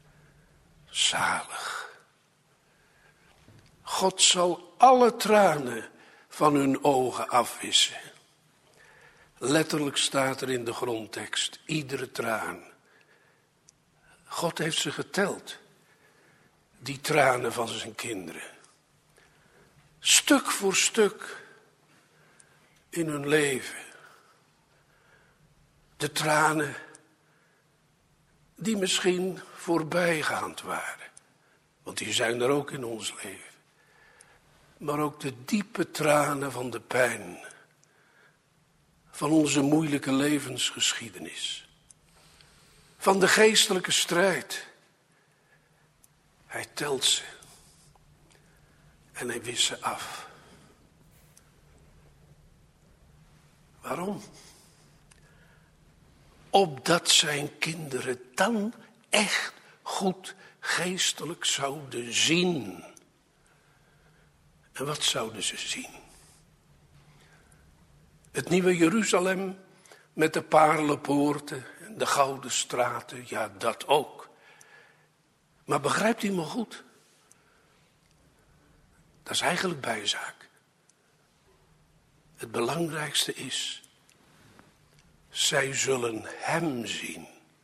zalig. God zal alle tranen van hun ogen afwissen. Letterlijk staat er in de grondtekst, iedere traan. God heeft ze geteld, die tranen van zijn kinderen. Stuk voor stuk in hun leven. De tranen die misschien voorbijgaand waren. Want die zijn er ook in ons leven. Maar ook de diepe tranen van de pijn. Van onze moeilijke levensgeschiedenis. Van de geestelijke strijd. Hij telt ze. En hij wist ze af. Waarom? Opdat zijn kinderen dan echt goed geestelijk zouden zien. En wat zouden ze zien? Het nieuwe Jeruzalem met de paarlenpoorten en de gouden straten, ja, dat ook. Maar begrijpt u me goed? Dat is eigenlijk bijzaak. Het belangrijkste is, zij zullen hem zien.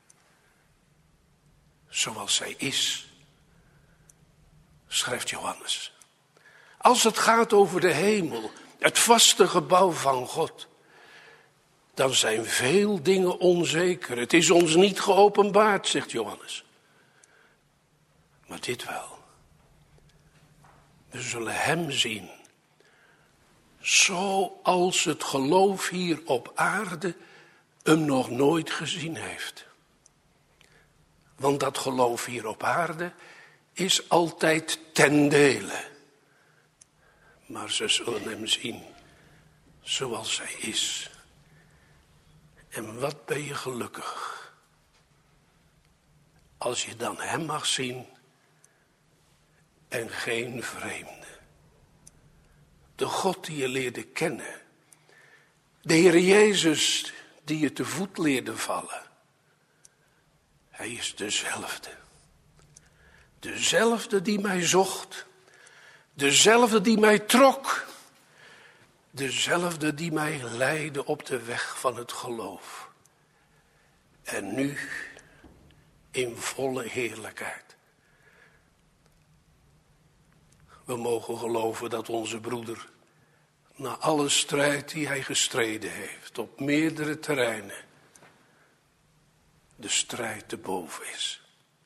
Zoals zij is, schrijft Johannes. Als het gaat over de hemel, het vaste gebouw van God, dan zijn veel dingen onzeker. Het is ons niet geopenbaard, zegt Johannes. Maar dit wel. We zullen hem zien. Zoals het geloof hier op aarde hem nog nooit gezien heeft. Want dat geloof hier op aarde is altijd ten dele. Maar ze zullen hem zien zoals hij is. En wat ben je gelukkig als je dan hem mag zien en geen vreemde. De God die je leerde kennen. De Heer Jezus die je te voet leerde vallen. Hij is dezelfde. Dezelfde die mij zocht. Dezelfde die mij trok. Dezelfde die mij leidde op de weg van het geloof. En nu in volle heerlijkheid. We mogen geloven dat onze broeder, na alle strijd die hij gestreden heeft, op meerdere terreinen, de strijd te boven is.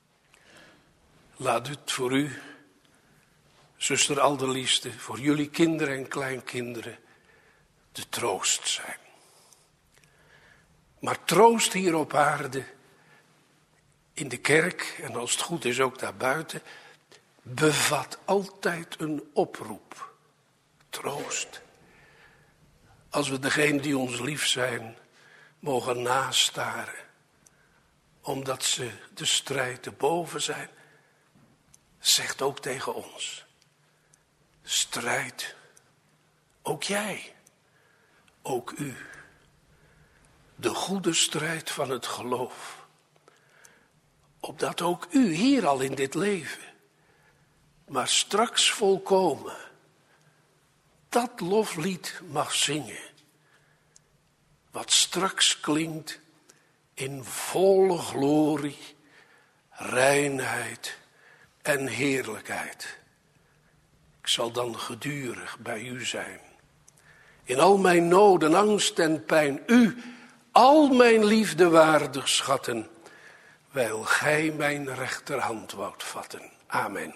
Laat het voor u, zuster Alderliefste, voor jullie kinderen en kleinkinderen, de troost zijn. Maar troost hier op aarde, in de kerk en als het goed is ook daarbuiten, bevat altijd een oproep. Troost. Als we degenen die ons lief zijn mogen nastaren, omdat ze de strijd te boven zijn, zegt ook tegen ons: strijd, ook jij, ook u. De goede strijd van het geloof. Opdat ook u hier al in dit leven, maar straks volkomen, dat loflied mag zingen. Wat straks klinkt in volle glorie, reinheid en heerlijkheid. Ik zal dan gedurig bij u zijn. In al mijn nood en angst en pijn, u, al mijn liefde waardig schatten. wijl gij mijn rechterhand woudt vatten. Amen.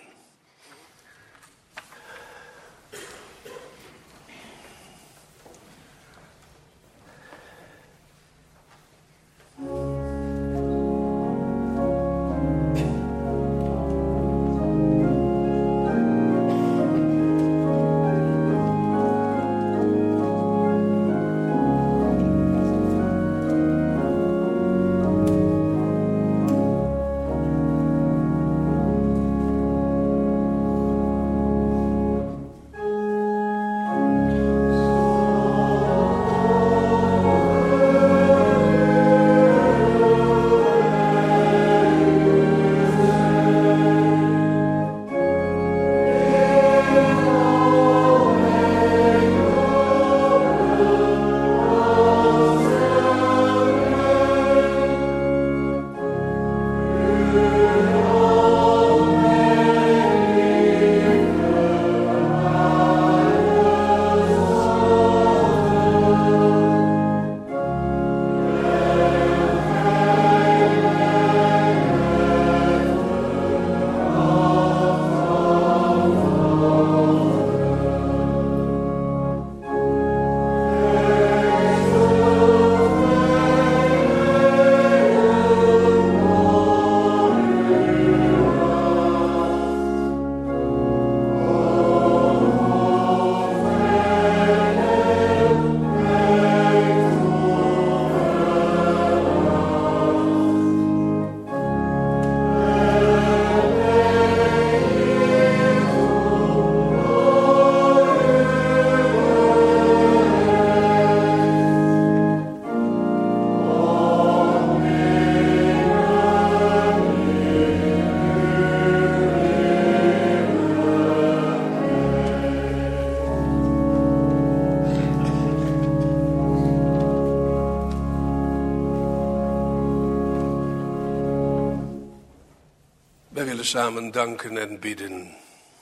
Wij willen samen danken en bidden.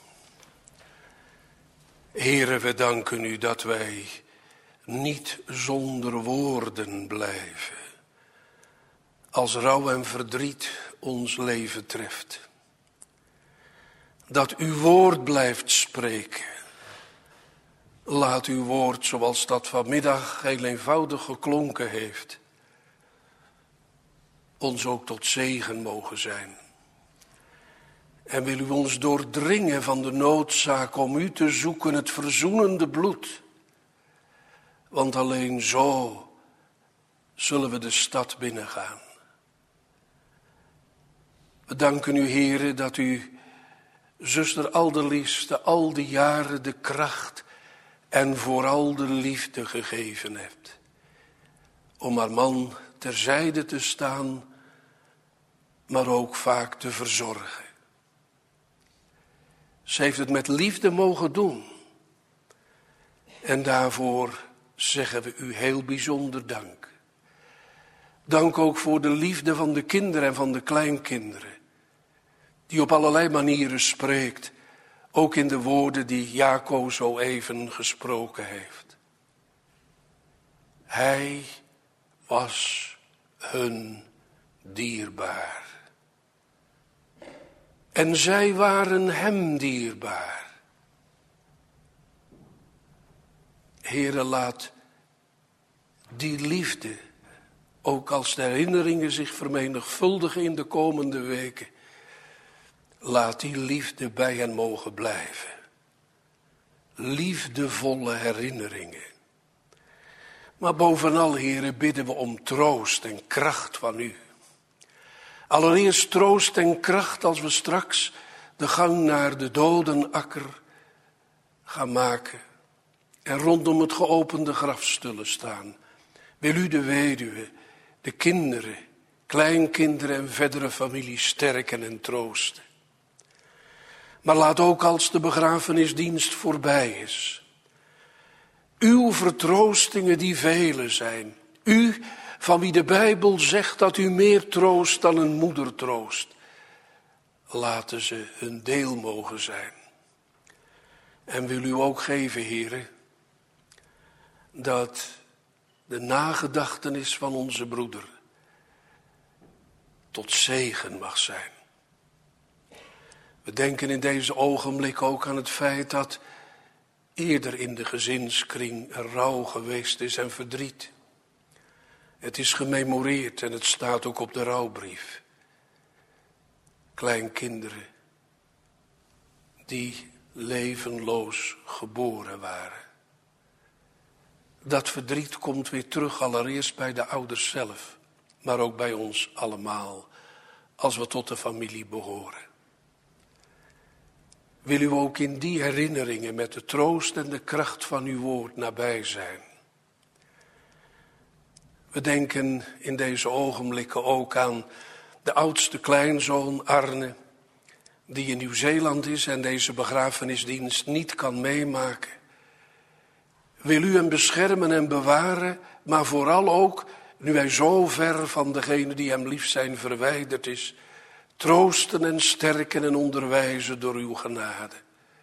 Heere, we danken u dat wij niet zonder woorden blijven, als rouw en verdriet ons leven treft. Dat uw woord blijft spreken. Laat uw woord, zoals dat vanmiddag heel eenvoudig geklonken heeft, ons ook tot zegen mogen zijn. En wil u ons doordringen van de noodzaak om u te zoeken, het verzoenende bloed. Want alleen zo zullen we de stad binnengaan. We danken u, Heere, dat u zuster Alderliefste al die jaren de kracht en vooral de liefde gegeven hebt. Om haar man terzijde te staan, maar ook vaak te verzorgen. Ze heeft het met liefde mogen doen. En daarvoor zeggen we u heel bijzonder dank. Dank ook voor de liefde van de kinderen en van de kleinkinderen. Die op allerlei manieren spreekt. Ook in de woorden die Jaco zo even gesproken heeft. Hij was hun dierbaar. En zij waren hem dierbaar. Heere, laat die liefde, ook als de herinneringen zich vermenigvuldigen in de komende weken, laat die liefde bij hen mogen blijven. Liefdevolle herinneringen. Maar bovenal, Heere, bidden we om troost en kracht van u. Allereerst troost en kracht als we straks de gang naar de dodenakker gaan maken en rondom het geopende grafstullen staan. Wil u de weduwe, de kinderen, kleinkinderen en verdere familie sterken en troosten. Maar laat ook als de begrafenisdienst voorbij is, uw vertroostingen die vele zijn, u van wie de Bijbel zegt dat u meer troost dan een moeder troost, laten ze hun deel mogen zijn. En wil u ook geven, Heere, dat de nagedachtenis van onze broeder tot zegen mag zijn. We denken in deze ogenblik ook aan het feit dat eerder in de gezinskring er rouw geweest is en verdriet. Het is gememoreerd en het staat ook op de rouwbrief. Kleinkinderen die levenloos geboren waren. Dat verdriet komt weer terug allereerst bij de ouders zelf, maar ook bij ons allemaal, als we tot de familie behoren. Wil u ook in die herinneringen met de troost en de kracht van uw woord nabij zijn? We denken in deze ogenblikken ook aan de oudste kleinzoon Arne, die in Nieuw-Zeeland is en deze begrafenisdienst niet kan meemaken. Wil u hem beschermen en bewaren, maar vooral ook, nu hij zo ver van degene die hem lief zijn verwijderd is, troosten en sterken en onderwijzen door uw genade.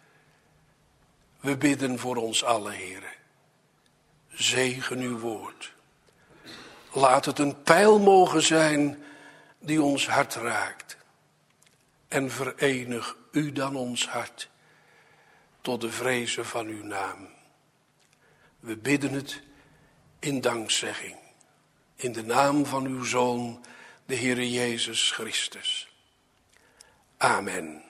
We bidden voor ons allen, Heere. Zegen uw woord. Laat het een pijl mogen zijn die ons hart raakt. En verenig u dan ons hart tot de vrezen van uw naam. We bidden het in dankzegging. In de naam van uw Zoon, de Heere Jezus Christus. Amen.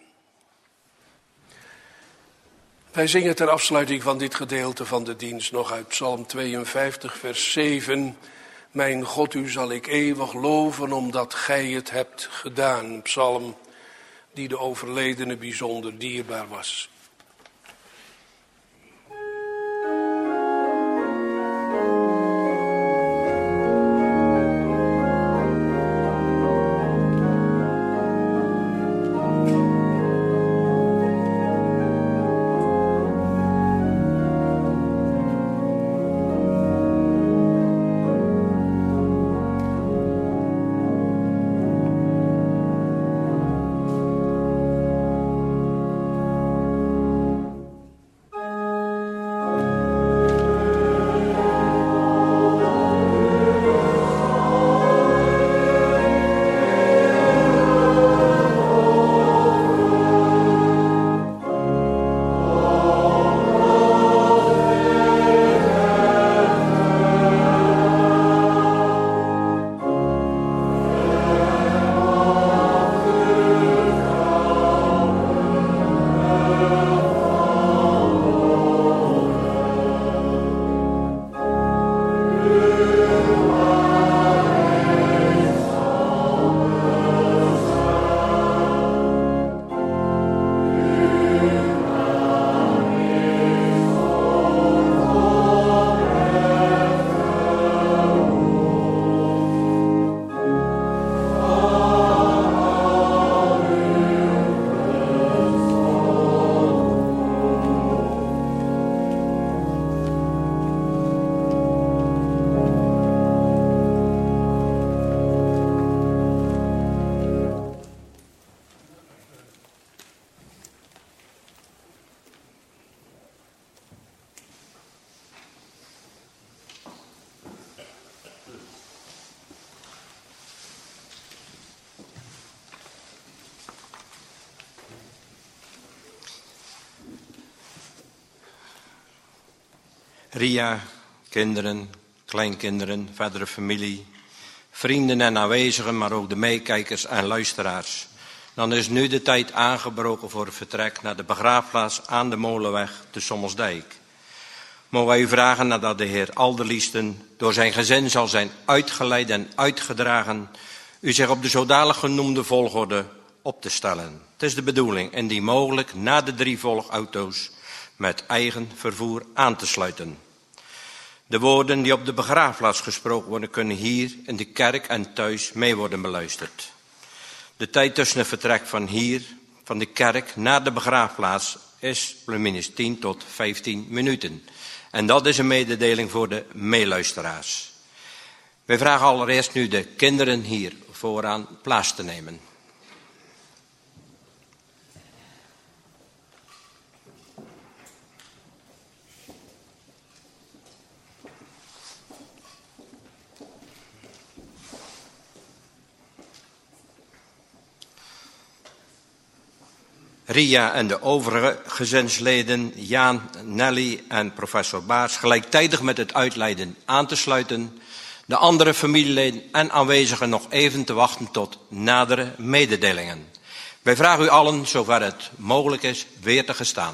Wij zingen ter afsluiting van dit gedeelte van de dienst nog uit Psalm 52, vers 7. Mijn God, u zal ik eeuwig loven, omdat gij het hebt gedaan. Een psalm die de overledene bijzonder dierbaar was. Ria, kinderen, kleinkinderen, verdere familie, vrienden en aanwezigen, maar ook de meekijkers en luisteraars. Dan is nu de tijd aangebroken voor het vertrek naar de begraafplaats aan de Molenweg te Sommelsdijk. Mogen wij u vragen nadat de heer Alderliesten door zijn gezin zal zijn uitgeleid en uitgedragen, u zich op de zodanig genoemde volgorde op te stellen. Het is de bedoeling indien mogelijk na de 3 volgauto's met eigen vervoer aan te sluiten. De woorden die op de begraafplaats gesproken worden, kunnen hier in de kerk en thuis mee worden beluisterd. De tijd tussen het vertrek van hier, van de kerk, naar de begraafplaats is plus 10 tot 15 minuten. En dat is een mededeling voor de meeluisteraars. Wij vragen allereerst nu de kinderen hier vooraan plaats te nemen. Ria en de overige gezinsleden, Jaan, Nelly en professor Baars, gelijktijdig met het uitleiden aan te sluiten. De andere familieleden en aanwezigen nog even te wachten tot nadere mededelingen. Wij vragen u allen, zover het mogelijk is, weer te gaan staan.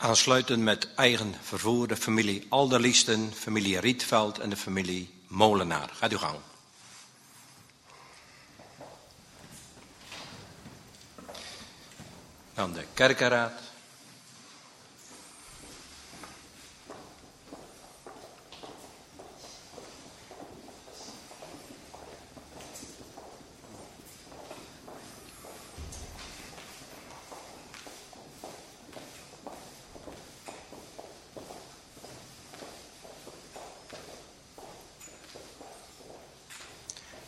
aansluiten met eigen vervoer de familie Alderliesten, familie Rietveld en de familie Molenaar. Gaat uw gang. Dan de kerkenraad.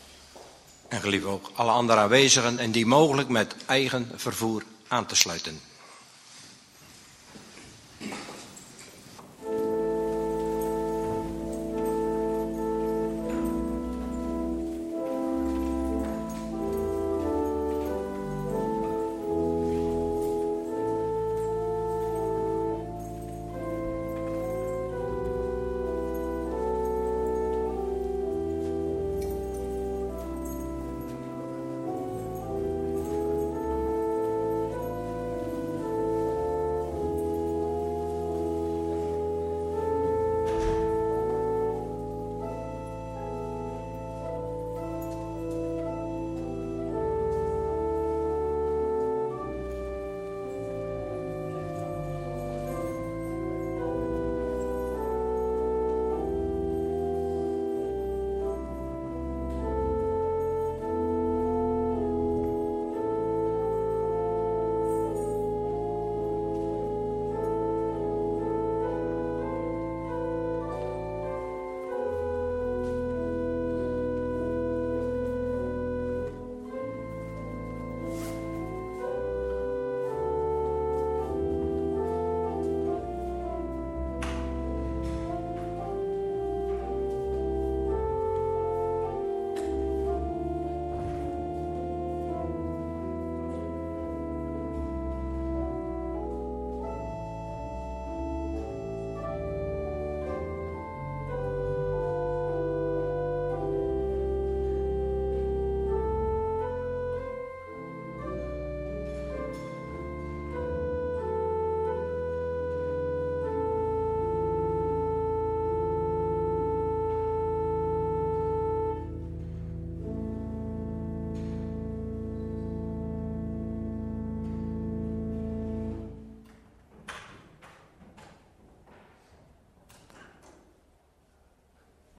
En gelieve ook alle andere aanwezigen en die mogelijk met eigen vervoer aan te sluiten.